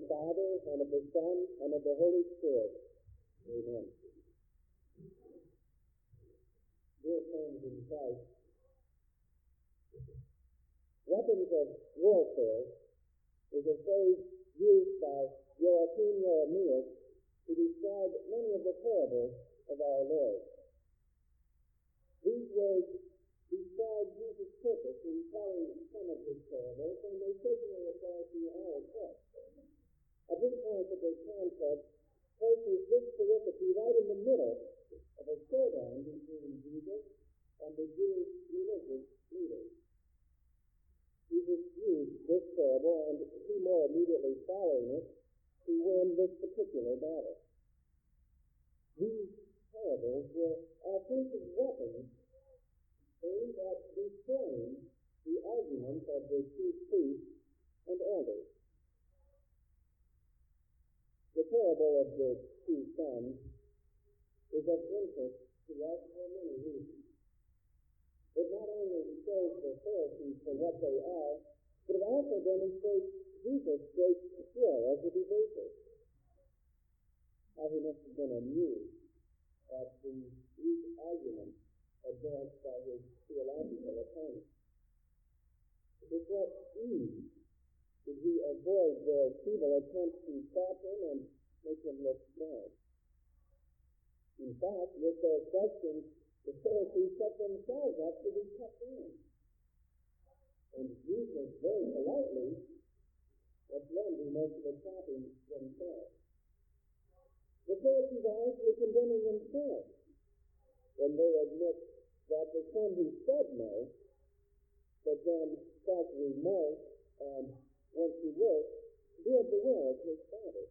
Father, and of the Son, and of the Holy Spirit. Amen. Dear friends in Christ, weapons of warfare is a phrase used by Joachim Jeremias to describe many of the parables of our Lord. These words describe Jesus' purpose in telling some of his parables, and they certainly apply to our text. A big part of the context places this pericope right in the middle of a showdown between Jesus and the Jewish religious leaders. Jesus used this parable and two more immediately following it to win this particular battle. These parables were offensive weapons aimed at destroying the arguments of the chief priests and elders. The parable of the two sons is of interest to us for many reasons. It not only shows the Pharisees for what they are, but it also demonstrates Jesus' great skill as a debater. How he must have been amused at the weak arguments advanced by his theological opponents. With what ease did he avoid their feeble attempts to trap him and make him look smart? In fact, with their questions, the Pharisees set themselves up to be cut down. And Jesus very politely let them do most of the trapping themselves. The Pharisees are actually condemning themselves when they admit that the son who said no, but then felt remorse and went to work, did the will of his Father.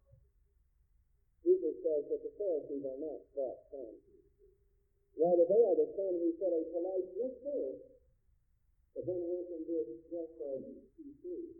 Jesus says that the Pharisees are not that son. Rather, they are the son who said a polite yes, sir, but then went and did just as he pleased.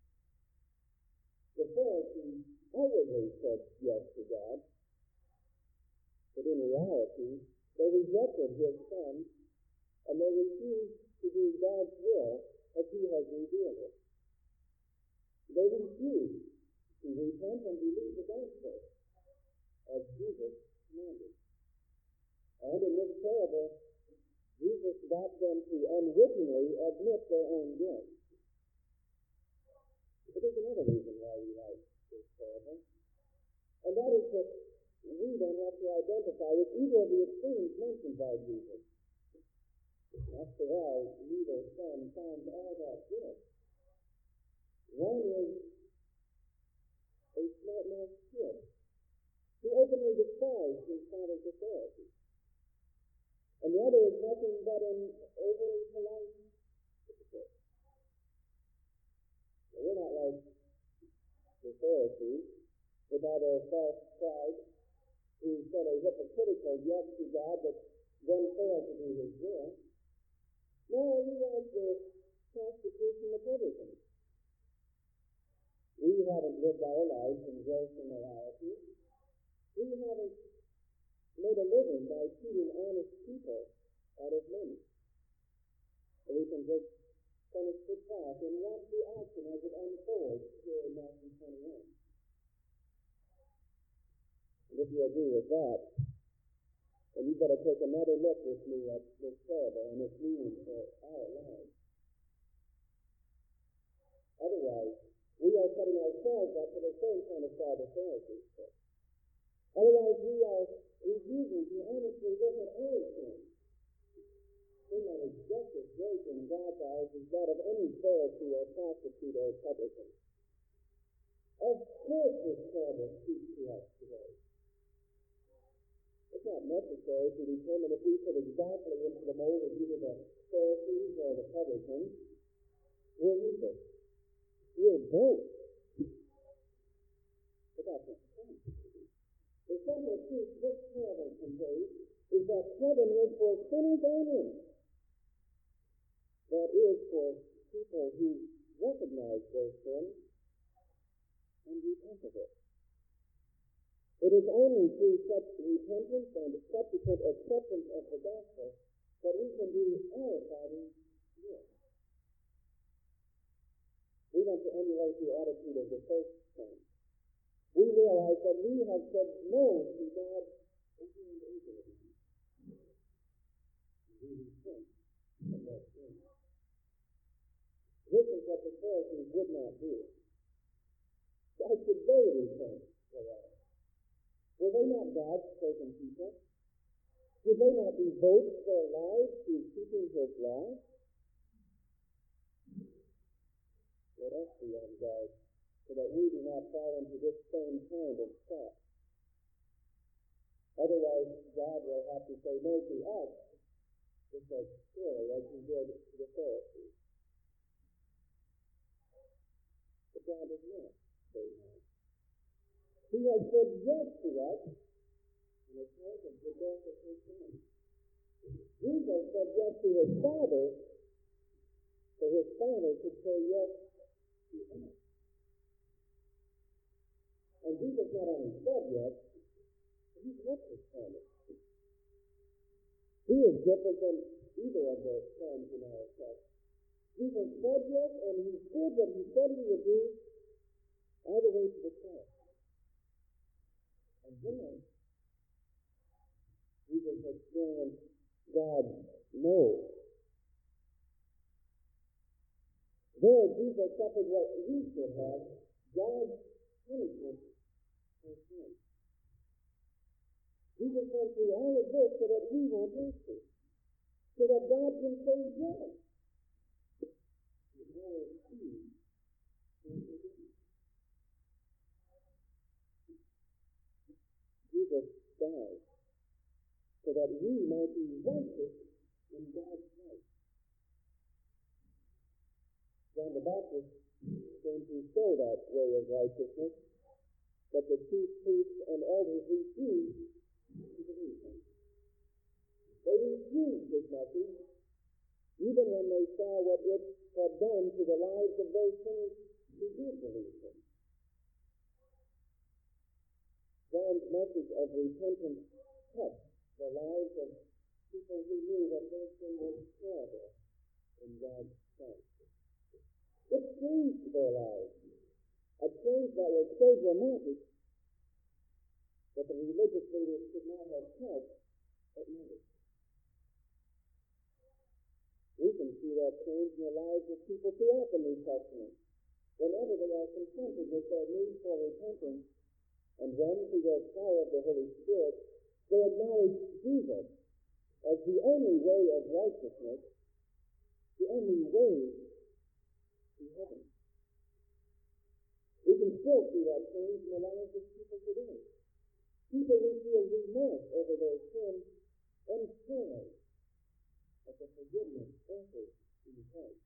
The Pharisees outwardly said yes to God, but in reality, they rejected his Son, and they refused to do God's will as he has revealed it. They refused to repent and believe the gospel as Jesus commanded. And in this parable, Jesus got them to unwittingly admit their own guilt. But there's another reason why we like this parable, and that is that we don't have to identify with either of the extremes mentioned by Jesus. After all, neither son found all that good. One is a smart-mouthed kid who openly despised his father's authority. And the other is nothing but an overly polite hypocrite. We're not like the Pharisees without a false pride who said a hypocritical yes to God but then failed to do his will. No, we like the prostitutes and the publicans. We haven't lived our lives in gross immorality. We haven't made a living by cheating honest people out of money. So we can just finish the talk and watch the action as it unfolds here in Matthew 21. And if you agree with that, then you better take another look with me at this parable and its meaning for our lives. Otherwise, we are setting ourselves up for the same kind of fraud the Pharisees did. Otherwise, we are refusing to honestly look at our sin. Sin that is just as great in God's eyes as that of any Pharisee or prostitute or publican. Of course, this parable speaks to us today. It's not necessary to determine if we fit exactly into the mold of either the Pharisees or the publicans. We're neither. We're both. But that's not the point. The central truth this parable conveys is that heaven is for sinners only. That is for people who recognize their sin and repent of it. It is only through such repentance and subsequent acceptance of the gospel that we can do our Father's will. We want to emulate was the attitude of the first son. We realize that we have said no to God over and over again. We repent of that sin. This is what the Pharisees would not do. Why should they repent for that? Were they not God's chosen people? Did they not devote their lives to keeping His law? Let us be on guard so that we do not fall into this same kind of trap. Otherwise, God will have to say no to us just as clearly as He did to the Pharisees. But God does not say no. He has said yes to us on account of the death of His Son. Jesus said yes to His Father, so His Father could say yes to us. And Jesus not only said yes, but He kept His promise. He is different than either of those times in our text. Jesus said yes, and He did what He said He would do all the way to the cross. And then, Jesus experienced God's no. There, Jesus suffered what we should have, God's punishment for sin. Jesus went through all of this so that we won't have to. So that God can say yes. Jesus died so that we might be righteous in God's sight. John the Baptist came to show that way of righteousness, but the chief priests and elders refused to believe him. They refused his message, even when they saw what it had done to the lives of those sinners who did believe him. John's message of repentance touched the lives of people who knew that their sin was terrible in God's sight. It changed their lives, a change that was so dramatic that the religious leaders could not have helped but notice. We can see that change in the lives of people throughout the New Testament. Whenever they are confronted with their need for repentance, and when, through the power of the Holy Spirit, they acknowledge Jesus as the only way of righteousness, the only way to heaven. We can still see that change in the lives of people today. People who feel remorse over their sins and joy at the forgiveness offered in Christ.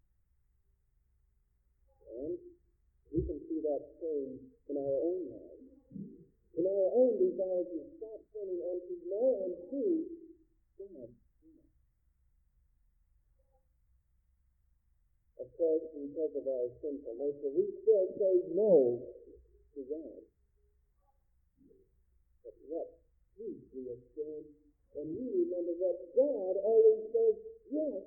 And we can see that change in our own lives, in our own desire to stop sinning and to know and see God. Of course, because of our sinful nature, we still say no to God. But what peace we experience when we remember that God always says yes.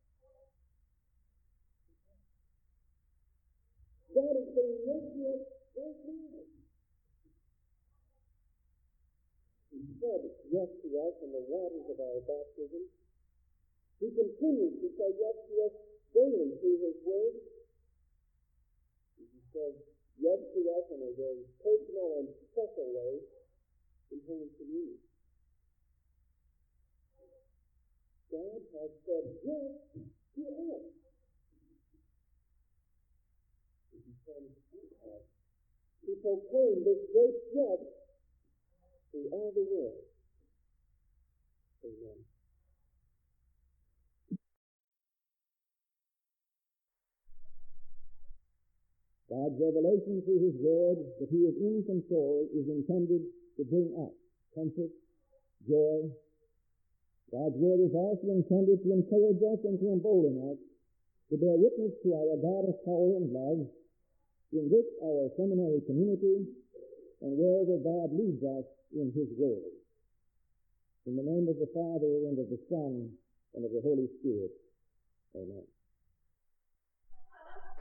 God is saying yes to us right now. He said yes to us in the waters of our baptism. He continues to say yes to us daily through His Word. He says yes to us in a very personal and special way in Holy Communion. God has said yes to us. He comes to us to proclaim this great yes to all the world. Amen. God's revelation through His Word that He is in control is intended to bring us comfort, joy. God's Word is also intended to encourage us and to embolden us to bear witness to our God of power and love in this our seminary community and wherever God leads us in His Word. In the name of the Father, and of the Son, and of the Holy Spirit. Amen.